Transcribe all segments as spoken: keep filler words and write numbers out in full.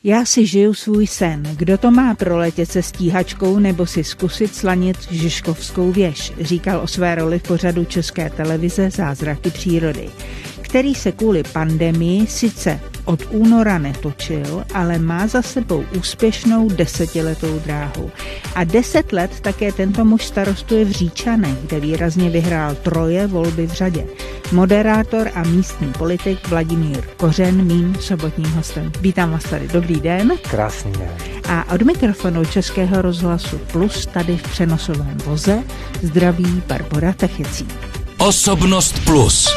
Já si žiju svůj sen. Kdo to má proletět se stíhačkou nebo si zkusit slanit Žižkovskou věž, říkal o své roli v pořadu České televize Zázraky přírody, který se kvůli pandemii sice od února netočil, ale má za sebou úspěšnou desetiletou dráhu. A deset let také tento muž starostuje v Říčanech, kde výrazně vyhrál troje volby v řadě. Moderátor a místní politik Vladimír Kořen, mým sobotním hostem. Vítám vás tady, dobrý den. Krásný den. A od mikrofonu Českého rozhlasu Plus tady v přenosovém voze zdraví Barbora Techecí. Osobnost Plus.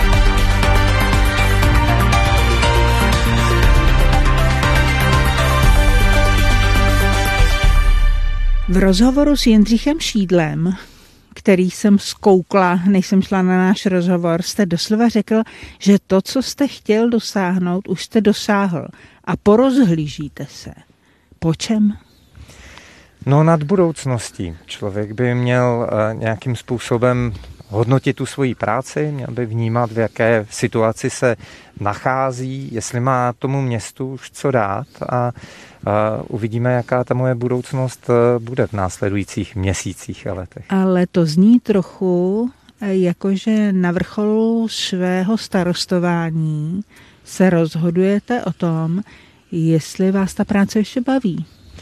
V rozhovoru s Jindřichem Šídlem, který jsem zkoukla, než jsem šla na náš rozhovor, jste doslova řekl, že to, co jste chtěl dosáhnout, už jste dosáhl a porozhlížíte se. Po čem? No nad budoucností. Člověk by měl uh, nějakým způsobem hodnotit tu svoji práci, měl by vnímat, v jaké situaci se nachází, jestli má tomu městu už co dát a uh, uvidíme, jaká ta moje budoucnost uh, bude v následujících měsících a letech. Ale to zní trochu, jakože na vrcholu svého starostování se rozhodujete o tom, jestli vás ta práce ještě baví.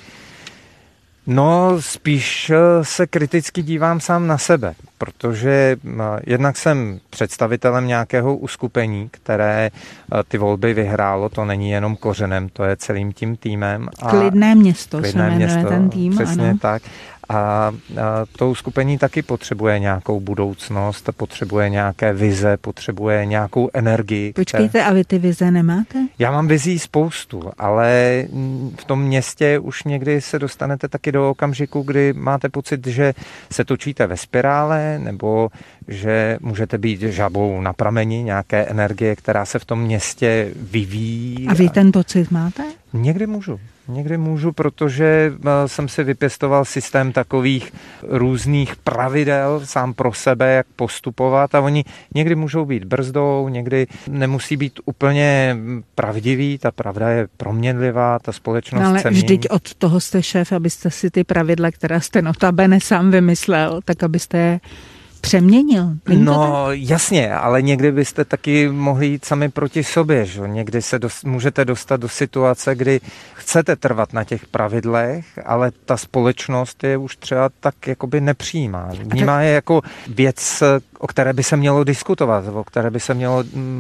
No, spíš se kriticky dívám sám na sebe, protože jednak jsem představitelem nějakého uskupení, které ty volby vyhrálo, to není jenom Kořenem, to je celým tím týmem. A Klidné město Klidné se jmenuje město, ten tým, přesně ano. tak. A, a to uskupení taky potřebuje nějakou budoucnost, potřebuje nějaké vize, potřebuje nějakou energii. Počkejte, které... a vy ty vize nemáte? Já mám vizí spoustu, ale v tom městě už někdy se dostanete taky do okamžiku, kdy máte pocit, že se točíte ve spirále, nebo že můžete být žabou na prameni nějaké energie, která se v tom městě vyvíjí. A vy ten pocit máte? Někdy můžu. Někdy můžu, protože jsem si vypěstoval systém takových různých pravidel sám pro sebe, jak postupovat a oni někdy můžou být brzdou, někdy nemusí být úplně pravdivý, ta pravda je proměnlivá, ta společnost no ale se mění. vždyť od toho jste šéf, abyste si ty pravidla, která jste notabene sám vymyslel, tak abyste je přeměnil. Není No jasně, ale někdy byste taky mohli jít sami proti sobě. Že? Někdy se dost, můžete dostat do situace, kdy chcete trvat na těch pravidlech, ale ta společnost je už třeba tak jakoby nepřijímá. Vnímá je jako věc, o které by se mělo diskutovat, o které by se mělo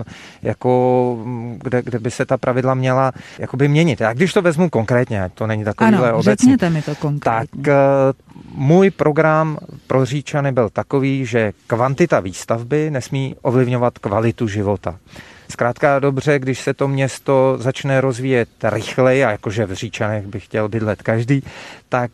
jako, kde, kde by se ta pravidla měla jakoby měnit. Já když to vezmu konkrétně, to není takovýhle ano, obecný. řekněte mi to konkrétně. Tak můj program pro Říčany byl takový, že kvantita výstavby nesmí ovlivňovat kvalitu života. Zkrátka dobře, když se to město začne rozvíjet rychleji, a jakože v Říčanech by chtěl bydlet každý, tak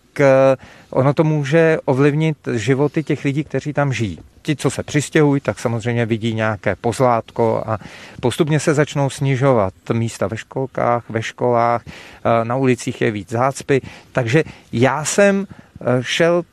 ono to může ovlivnit životy těch lidí, kteří tam žijí. Ti, co se přistěhují, tak samozřejmě vidí nějaké pozlátko a postupně se začnou snižovat místa ve školkách, ve školách, na ulicích je víc zácpy. Takže já jsem šel,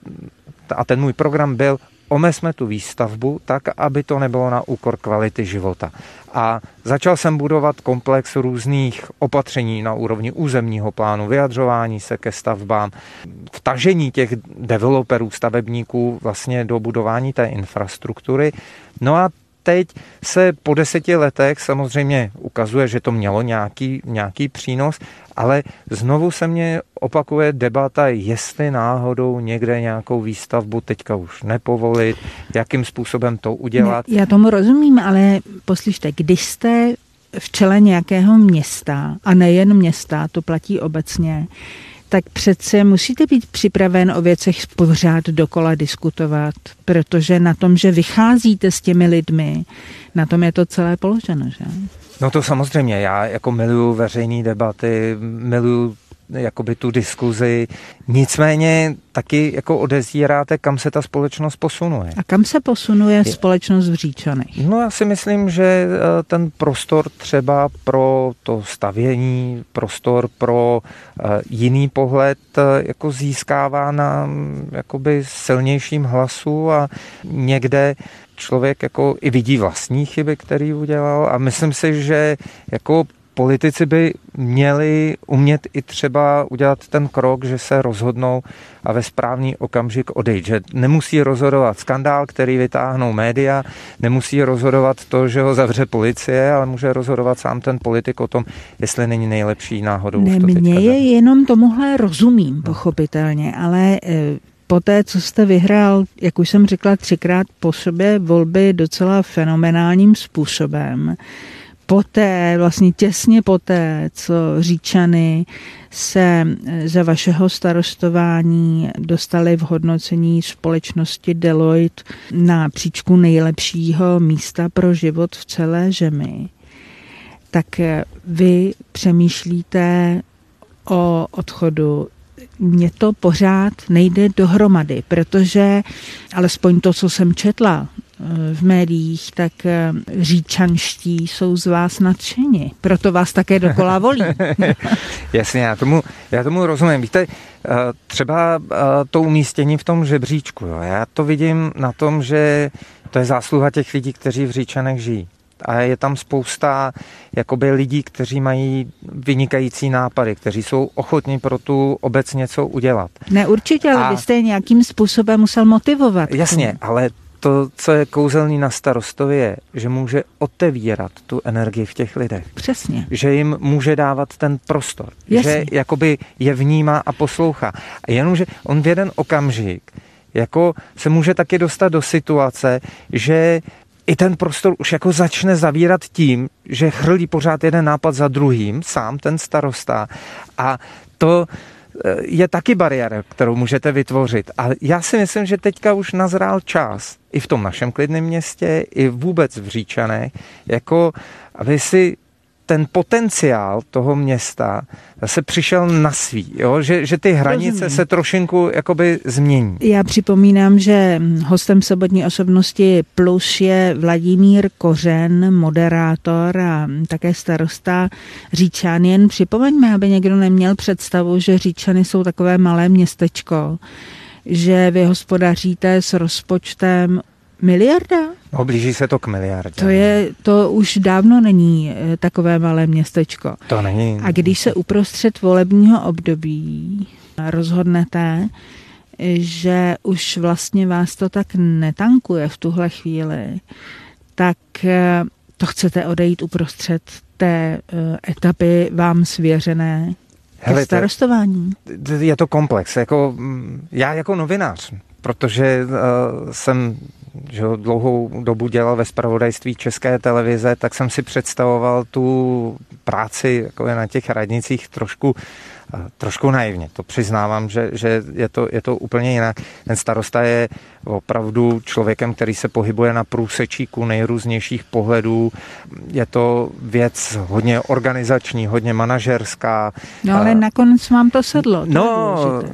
a ten můj program byl, omezme tu výstavbu tak, aby to nebylo na úkor kvality života. A začal jsem budovat komplex různých opatření na úrovni územního plánu, vyjadřování se ke stavbám, vtažení těch developerů, stavebníků vlastně do budování té infrastruktury. No a teď se po deseti letech samozřejmě ukazuje, že to mělo nějaký, nějaký přínos, ale znovu se mě opakuje debata, jestli náhodou někde nějakou výstavbu teďka už nepovolit, jakým způsobem to udělat. Ne, já tomu rozumím, ale poslyšte, když jste v čele nějakého města, a nejen města, to platí obecně, tak přece musíte být připraven o věcech pořád dokola diskutovat, protože na tom, že vycházíte s těmi lidmi, na tom je to celé položeno, že? No to samozřejmě, já jako miluju veřejné debaty, miluju jakoby tu diskuzi, nicméně taky jako odezíráte, kam se ta společnost posunuje. A kam se posunuje společnost v Říčanech? No já si myslím, že ten prostor třeba pro to stavění, prostor pro jiný pohled jako získává na jakoby silnějším hlasu a někde člověk jako i vidí vlastní chyby, který udělal a myslím si, že jako politici by měli umět i třeba udělat ten krok, že se rozhodnou a ve správný okamžik odejít. Že nemusí rozhodovat skandál, který vytáhnou média, nemusí rozhodovat to, že ho zavře policie, ale může rozhodovat sám ten politik o tom, jestli není nejlepší náhodou. Ne, mně je jenom tomuhle rozumím, pochopitelně, ale poté, co jste vyhrál, jak už jsem řekla, třikrát po sobě volby docela fenomenálním způsobem, poté, vlastně těsně poté, co Říčany se za vašeho starostování dostali v hodnocení společnosti Deloitte na příčku nejlepšího místa pro život v celé zemi, tak vy přemýšlíte o odchodu. Mně to pořád nejde dohromady, protože alespoň to, co jsem četla v médiích, tak říčanští jsou z vás nadšeni. Proto vás také dokola volí. Jasně, já tomu, já tomu rozumím. Víte, třeba to umístění v tom žebříčku, jo, já to vidím na tom, že to je zásluha těch lidí, kteří v Říčanech žijí. A je tam spousta jakoby lidí, kteří mají vynikající nápady, kteří jsou ochotní pro tu obec něco udělat. Ne, určitě, ale a... vy jste nějakým způsobem musel motivovat. Jasně, ale to, co je kouzelný na starostovi, je, že může otevírat tu energii v těch lidech. Přesně. Že jim může dávat ten prostor. Jasně. Že jakoby je vnímá a poslouchá. A jenomže on v jeden okamžik jako se může taky dostat do situace, že i ten prostor už jako začne zavírat tím, že chrlí pořád jeden nápad za druhým, sám ten starosta. A to je taky bariéra, kterou můžete vytvořit. A já si myslím, že teďka už nazrál čas i v tom našem klidném městě, i vůbec v Říčanech, jako aby si ten potenciál toho města se přišel na svý, jo? Že, že ty hranice Rozumím. se trošinku jakoby změní. Já připomínám, že hostem Sobotní osobnosti Plus je Vladimír Kořen, moderátor a také starosta Říčan. Jen připomeňme, aby někdo neměl představu, že Říčany jsou takové malé městečko, že vy hospodaříte s rozpočtem miliarda? No, blíží se to k miliardě. To je, to už dávno není takové malé městečko. To není. A když se uprostřed volebního období rozhodnete, že už vlastně vás to tak netankuje v tuhle chvíli, tak to chcete odejít uprostřed té etapy vám svěřené ke starostování. Je to komplex. Jako, já jako novinář, protože uh, jsem že dlouhou dobu dělal ve zpravodajství České televize, tak jsem si představoval tu práci jako je na těch radnicích trošku, trošku naivně. To přiznávám, že, že je, to, je to úplně jinak. Ten starosta je opravdu člověkem, který se pohybuje na průsečíku nejrůznějších pohledů. Je to věc hodně organizační, hodně manažerská. No ale nakonec vám to sedlo. To no,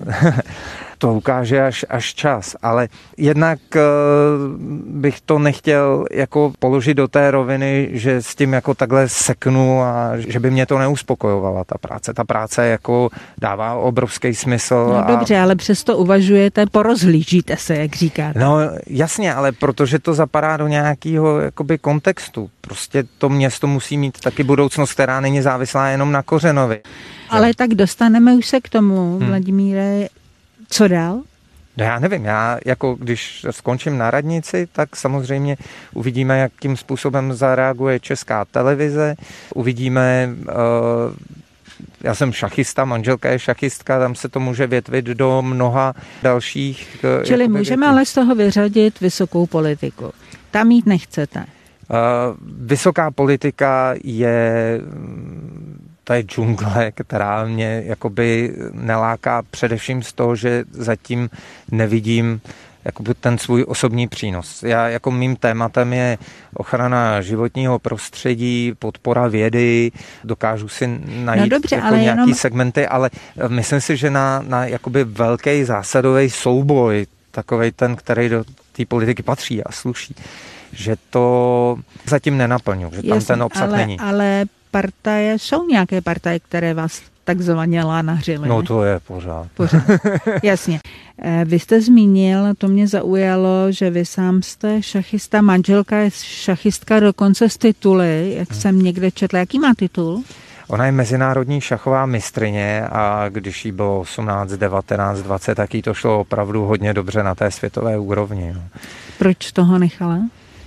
to ukáže až, až čas, ale jednak uh, bych to nechtěl jako položit do té roviny, že s tím jako takhle seknu a že by mě to neuspokojovala ta práce. Ta práce jako dává obrovský smysl. No a... dobře, ale přesto uvažujete, porozhlížíte se, jak říkáte. No jasně, ale protože to zapadá do nějakého jakoby kontextu. Prostě to město musí mít taky budoucnost, která není závislá jenom na Kořenovi. Ale tak dostaneme už se k tomu, hmm. Vladimíre. Co dál? No já nevím, já jako když skončím na radnici, tak samozřejmě uvidíme, jakým způsobem zareaguje Česká televize, uvidíme, uh, já jsem šachista, manželka je šachistka, tam se to může větvit do mnoha dalších. Čili můžeme větví. Ale z toho vyřadit vysokou politiku. Tam jít nechcete. Uh, vysoká politika je... To je džungle, která mě jakoby neláká především z toho, že zatím nevidím jakoby ten svůj osobní přínos. Já jako mým tématem je ochrana životního prostředí, podpora vědy, dokážu si najít no dobře, jako nějaký jenom... segmenty, ale myslím si, že na, na jakoby velký zásadový souboj, takovej ten, který do té politiky patří a sluší, že to zatím nenaplňuji, že tam Jasně, ten obsah ale, není. Ale partaje, jsou nějaké partaje, které vás takzvaně lánařily? No to je pořád. Pořád, jasně. Vy jste zmínil, to mě zaujalo, že vy sám jste šachista, manželka je šachistka dokonce z tituly, jak hmm. jsem někde četla. Jaký má titul? Ona je mezinárodní šachová mistryně a když jí bylo osmnáct, devatenáct, dvacet, tak jí to šlo opravdu hodně dobře na té světové úrovni. No. Proč toho nechala?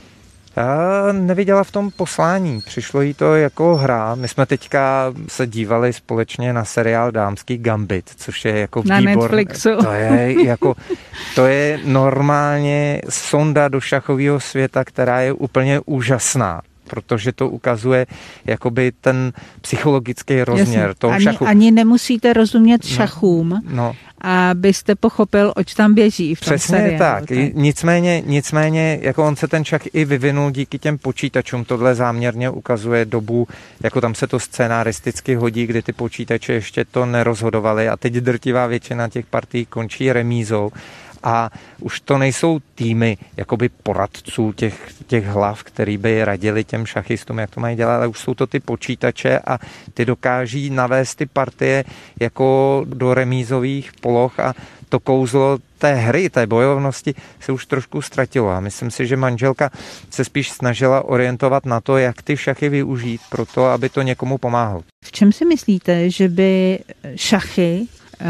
Já neviděla v tom poslání, přišlo jí to jako hra. My jsme teďka se dívali společně na seriál Dámský gambit, což je jako na výbor. Netflixu. To je jako, to je normálně sonda do šachového světa, která je úplně úžasná, protože to ukazuje jakoby ten psychologický rozměr Jasně. toho ani, šachu. Ani nemusíte rozumět šachům, no, no. abyste pochopil, oč tam běží v tom Přesně seriálu. tak. tak. Nicméně, nicméně, jako on se ten šach i vyvinul díky těm počítačům. Tohle záměrně ukazuje dobu, jako tam se to scénaristicky hodí, kdy ty počítače ještě to nerozhodovaly a teď drtivá většina těch partií končí remízou. A už to nejsou týmy jakoby poradců těch, těch hlav, který by radili těm šachistům, jak to mají dělat, ale už jsou to ty počítače a ty dokáží navést ty partie jako do remízových poloh a to kouzlo té hry, té bojovnosti se už trošku ztratilo. A myslím si, že manželka se spíš snažila orientovat na to, jak ty šachy využít pro to, aby to někomu pomáhalo. V čem si myslíte, že by šachy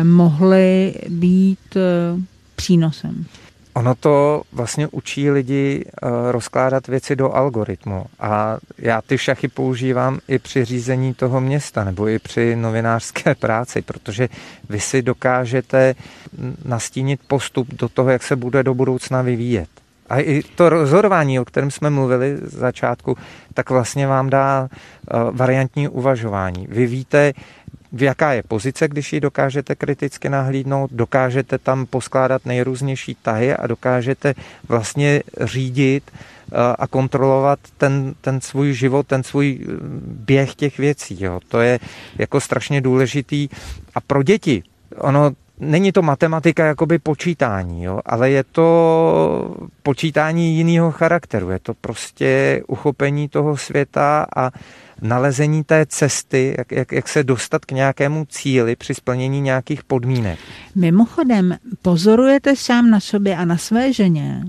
mohly být přínosem? Ono to vlastně učí lidi rozkládat věci do algoritmu a já ty šachy používám i při řízení toho města nebo i při novinářské práci, protože vy si dokážete nastínit postup do toho, jak se bude do budoucna vyvíjet. A i to rozhodování, o kterém jsme mluvili z začátku, tak vlastně vám dá variantní uvažování. Vy víte, v jaká je pozice, když ji dokážete kriticky nahlídnout, dokážete tam poskládat nejrůznější tahy a dokážete vlastně řídit a kontrolovat ten, ten svůj život, ten svůj běh těch věcí. Jo. To je jako strašně důležitý. A pro děti, ono není to matematika jakoby počítání, jo, ale je to počítání jiného charakteru. Je to prostě uchopení toho světa a nalezení té cesty, jak, jak, jak se dostat k nějakému cíli při splnění nějakých podmínek. Mimochodem, pozorujete sám na sobě a na své ženě,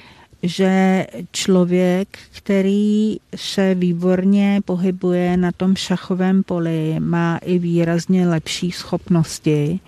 že člověk, který se výborně pohybuje na tom šachovém poli, má i výrazně lepší schopnosti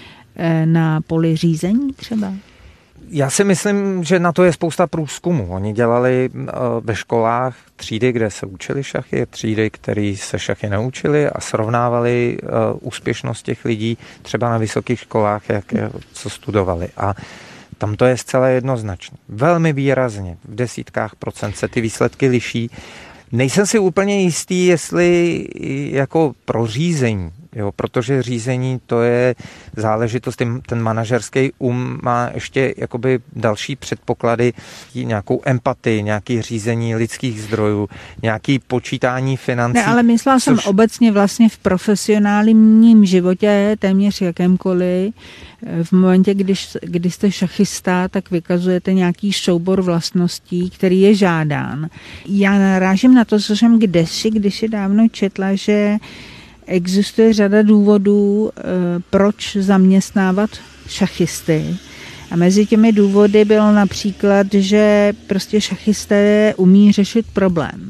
na poli řízení třeba? Já si myslím, že na to je spousta průzkumů. Oni dělali ve školách třídy, kde se učili šachy, třídy, které se šachy naučili a srovnávali úspěšnost těch lidí třeba na vysokých školách, jak co studovali. A tam to je zcela jednoznačné. Velmi výrazně, v desítkách procent se ty výsledky liší. Nejsem si úplně jistý, jestli jako pro řízení, jo, protože řízení to je záležitost, ten manažerský um má ještě jakoby další předpoklady, nějakou empatii, nějaké řízení lidských zdrojů, nějaké počítání financí. Ne, ale myslela jsem což... obecně vlastně v profesionálním životě, téměř jakémkoliv. V momentě, když, když jste šachista, tak vykazujete nějaký soubor vlastností, který je žádán. Já narážím na to, co jsem kdesi, kdysi dávno četla, že existuje řada důvodů, proč zaměstnávat šachisty. A mezi těmi důvody bylo například, že prostě šachisté umí řešit problém.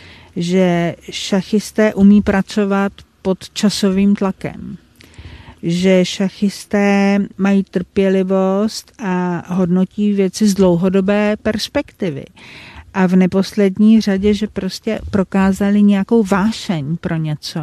Že šachisté umí pracovat pod časovým tlakem. Že šachisté mají trpělivost a hodnotí věci z dlouhodobé perspektivy. A v neposlední řadě, že prostě prokázali nějakou vášeň pro něco,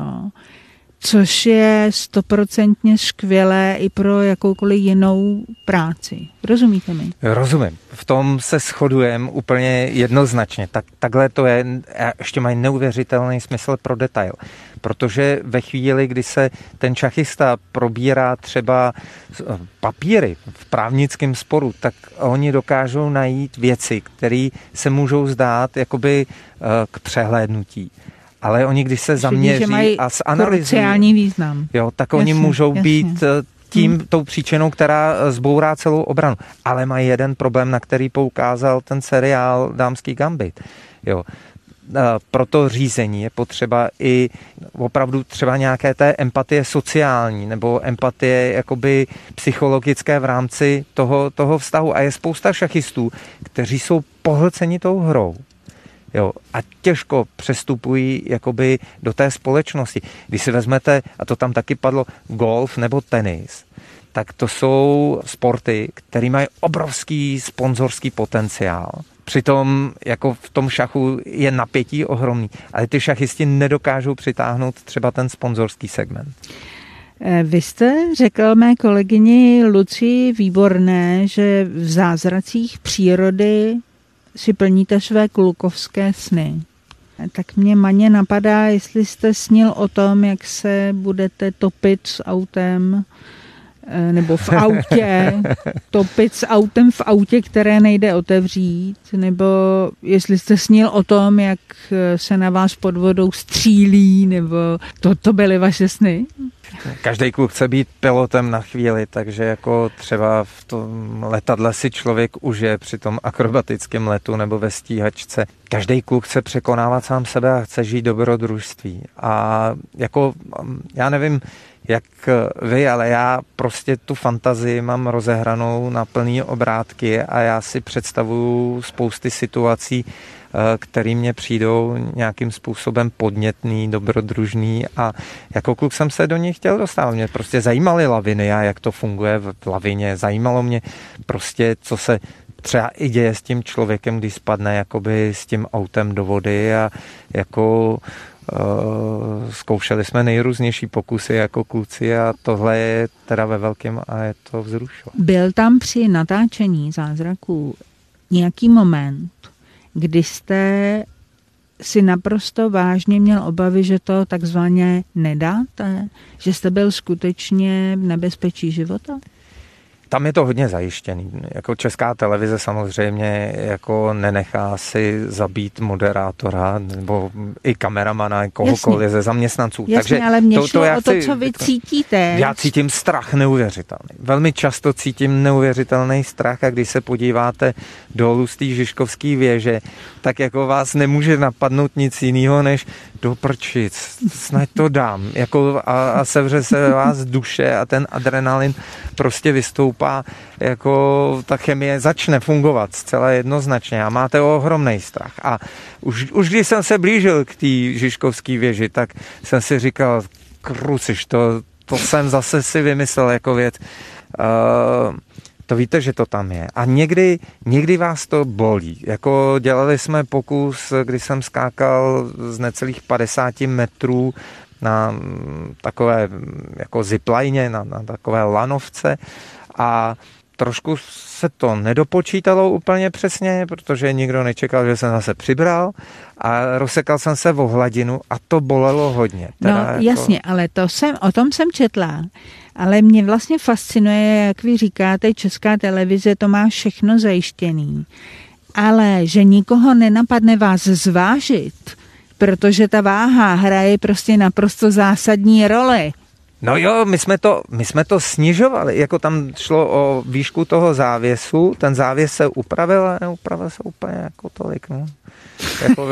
což je stoprocentně skvělé i pro jakoukoliv jinou práci. Rozumíte mi? Rozumím. V tom se shodujeme úplně jednoznačně. Tak, takhle to je. Ještě mají neuvěřitelný smysl pro detail. Protože ve chvíli, kdy se ten šachista probírá třeba papíry v právnickém sporu, tak oni dokážou najít věci, které se můžou zdát jakoby k přehlédnutí. Ale oni, když se zaměří a zanalyzují, význam. Jo, tak jasně, oni můžou jasně. být tím, hmm. tou příčinou, která zbourá celou obranu. Ale mají jeden problém, na který poukázal ten seriál Dámský gambit. Jo. Pro to řízení je potřeba i opravdu třeba nějaké té empatie sociální nebo empatie jakoby psychologické v rámci toho, toho vztahu. A je spousta šachistů, kteří jsou pohlceni tou hrou. Jo, a těžko přestupují jakoby do té společnosti. Když si vezmete, a to tam taky padlo, golf nebo tenis, tak to jsou sporty, které mají obrovský sponzorský potenciál. Přitom jako v tom šachu je napětí ohromný, ale ty šachisti nedokážou přitáhnout třeba ten sponzorský segment. Vy jste řekl mé kolegyni Lucii Výborné, že v zázracích přírody si plníte své klukovské sny. Tak mě Maně napadá, jestli jste snil o tom, jak se budete topit s autem, nebo v autě, topit s autem v autě, které nejde otevřít, nebo jestli jste snil o tom, jak se na vás pod vodou střílí, nebo to, to byly vaše sny? Každý kluk chce být pilotem na chvíli, takže jako třeba v tom letadle si člověk užije při tom akrobatickém letu nebo ve stíhačce. Každý kluk chce překonávat sám sebe a chce žít dobrodružství. A jako, já nevím, jak vy, ale já prostě tu fantazii mám rozehranou na plný obrátky a já si představuju spousty situací, který mě přijdou nějakým způsobem podnětný, dobrodružný a jako kluk jsem se do nich chtěl dostat. Mě prostě zajímaly laviny a jak to funguje v lavině. Zajímalo mě prostě, co se třeba i děje s tím člověkem, když spadne jakoby s tím autem do vody a jako uh, zkoušeli jsme nejrůznější pokusy jako kluci a tohle je teda ve velkém a je to vzrušo. Byl tam při natáčení Zázraků nějaký moment, kdy jste si naprosto vážně měl obavy, že to takzvaně nedáte? Že jste byl skutečně v nebezpečí života? Tam je to hodně zajištěný. Jako Česká televize samozřejmě jako nenechá si zabít moderátora nebo i kameramana, kohokoliv Jasně. ze zaměstnanců. Jasně, Takže ale mě to, šlo to já o to, chci, co vy cítíte. Já cítím strach neuvěřitelný. Velmi často cítím neuvěřitelný strach a když se podíváte dolů z té Žižkovské věže, tak jako vás nemůže napadnout nic jiného, než do prčic, snad to dám. Jako a, a sevře se vás duše a ten adrenalin prostě vystoupá, jako ta chemie začne fungovat zcela jednoznačně a máte ohromný strach. A už, už když jsem se blížil k té Žižkovské věži, tak jsem si říkal, kruciš, to, to jsem zase si vymyslel jako věc. Uh, to víte, že to tam je. A někdy, někdy vás to bolí. Jako dělali jsme pokus, kdy jsem skákal z necelých padesáti metrů na takové jako zipline, na, na takové lanovce a trošku se to nedopočítalo úplně přesně, protože nikdo nečekal, že jsem zase přibral a rozsekal jsem se o hladinu a to bolelo hodně. Teda no jako... jasně, ale to jsem, o tom jsem četla, ale mě vlastně fascinuje, jak vy říkáte, Česká televize to má všechno zajištěný, ale že nikoho nenapadne vás zvážit, protože ta váha hraje prostě naprosto zásadní roli. No jo, my jsme to, my jsme to snižovali, jako tam šlo o výšku toho závěsu, ten závěs se upravil a neupravil se úplně jako tolik, no. Jako...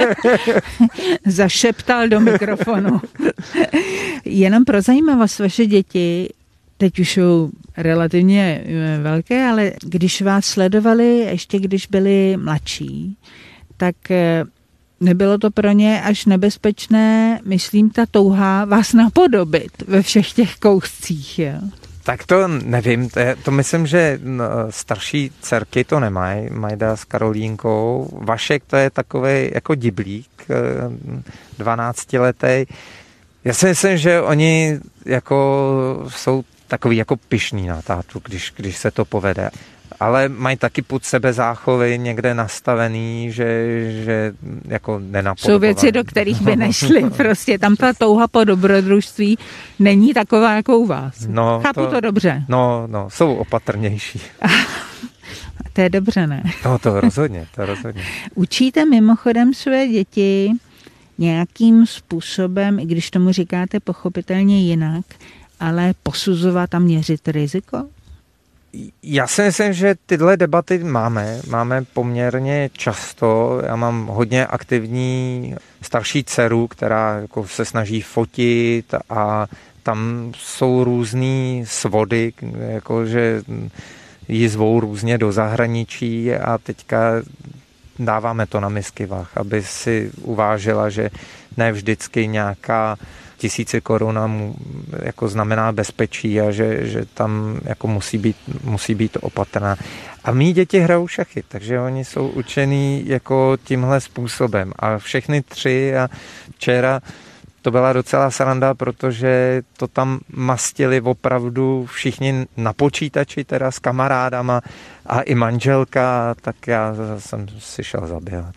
Zašeptal do mikrofonu. Jenom pro zajímavost, vaše děti, teď už jsou relativně velké, ale když vás sledovali, ještě když byli mladší, tak... Nebylo to pro ně až nebezpečné, myslím, ta touha vás napodobit ve všech těch kouscích, jo? Tak to nevím, to, je, to myslím, že starší dcerky to nemají, Majda s Karolínkou. Vašek to je takovej jako diblík, dvanáctiletý. Já si myslím, že oni jako jsou takový jako pyšní na tátu, když, když se to povede. Ale mají taky pod sebe záchovy někde nastavený, že, že jako nenapodobovat. Jsou věci, do kterých by nešly. Prostě tam ta touha po dobrodružství není taková jako u vás. No, Chápu to, to dobře. No, no, jsou opatrnější. To je dobře, ne? No, to rozhodně, to rozhodně. Učíte mimochodem své děti nějakým způsobem, i když tomu říkáte pochopitelně jinak, ale posuzovat a měřit riziko? Já si myslím, že tyhle debaty máme. Máme poměrně často. Já mám hodně aktivní starší dceru, která jako se snaží fotit a tam jsou různý svody, jakože ji zvou různě do zahraničí a teďka dáváme to na misky vah, aby si uvážila, že ne vždycky nějaká tisíce korun mu jako znamená bezpečí a že, že tam jako musí být, musí být opatrná. A mý děti hrajou šachy, takže oni jsou učený jako tímhle způsobem. A všechny tři a včera to byla docela sranda, protože to tam mastili opravdu všichni na počítači, teda s kamarádama a i manželka, tak já jsem si šel zaběhat.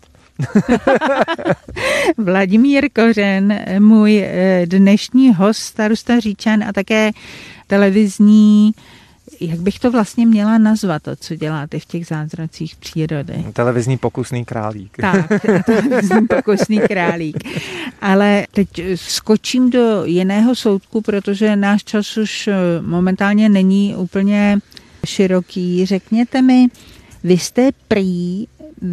Vladimír Kořen, můj dnešní host, starosta Říčan a také televizní, jak bych to vlastně měla nazvat, to, co děláte v těch zázracích přírody? Televizní pokusný králík. Tak, televizní pokusný králík. Ale teď skočím do jiného soudku, protože náš čas už momentálně není úplně široký. Řekněte mi, vy jste prý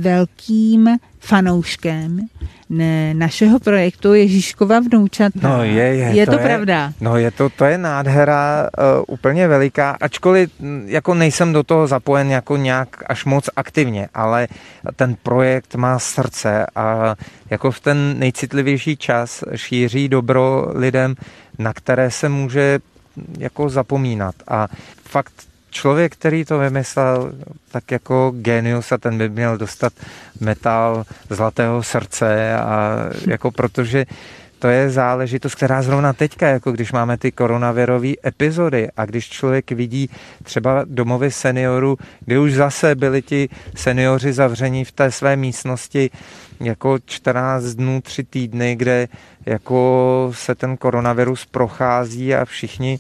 velkým fanouškem ne, našeho projektu Ježíškova vnoučata. No je, je, je to, to je, pravda? No je to, to je nádhera uh, úplně veliká, ačkoliv jako nejsem do toho zapojen jako nějak až moc aktivně, ale ten projekt má srdce a jako v ten nejcitlivější čas šíří dobro lidem, na které se může jako zapomínat. A fakt člověk, který to vymyslel, tak jako genius a ten by měl dostat metal zlatého srdce a jako protože to je záležitost, která zrovna teďka, jako když máme ty koronavirové epizody a když člověk vidí třeba domovy seniorů, kdy už zase byli ti seniori zavření v té své místnosti jako čtrnáct dnů, tři týdny, kde jako se ten koronavirus prochází a všichni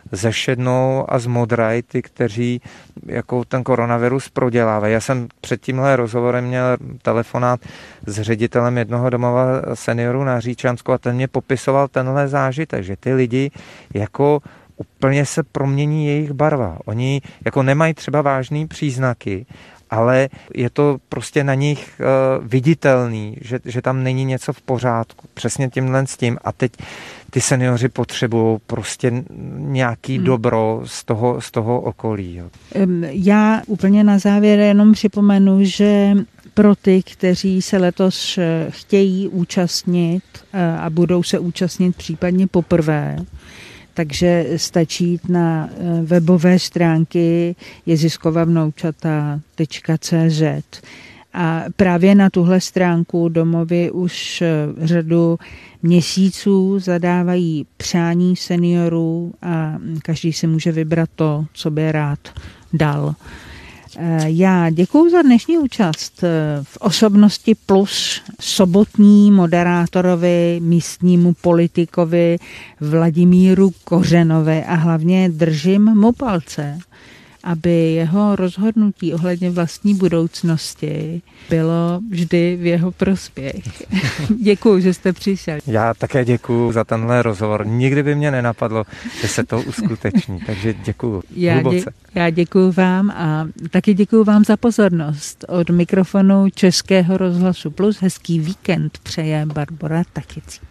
zešednou a zmodrají ty, kteří jako ten koronavirus prodělávají. Já jsem před tímhle rozhovorem měl telefonát s ředitelem jednoho domova seniorů na Říčansku a ten mě popisoval tenhle zážitek, že ty lidi jako úplně se promění jejich barva. Oni jako nemají třeba vážný příznaky, ale je to prostě na nich uh, viditelný, že, že tam není něco v pořádku. Přesně tímhle s tím. A teď ty seniori potřebují prostě nějaký hmm. dobro z toho, z toho okolí. Jo. Já úplně na závěr jenom připomenu, že pro ty, kteří se letos chtějí účastnit a budou se účastnit případně poprvé, takže stačí jít na webové stránky jeziskovavnoučata tečka cé zet a právě na tuhle stránku domovy už řadu měsíců zadávají přání seniorů a každý si může vybrat to, co by rád dal. Já děkuju za dnešní účast v Osobnosti plus sobotní moderátorovi, místnímu politikovi Vladimíru Kořenovi a hlavně držím mu palce, aby jeho rozhodnutí ohledně vlastní budoucnosti bylo vždy v jeho prospěch. Děkuju, že jste přišel. Já také děkuju za tenhle rozhovor. Nikdy by mě nenapadlo, že se to uskuteční, takže děkuju. Já, hluboce. dě, já děkuju vám a taky děkuju vám za pozornost. Od mikrofonu Českého rozhlasu Plus hezký víkend přeje Barbora Takicí.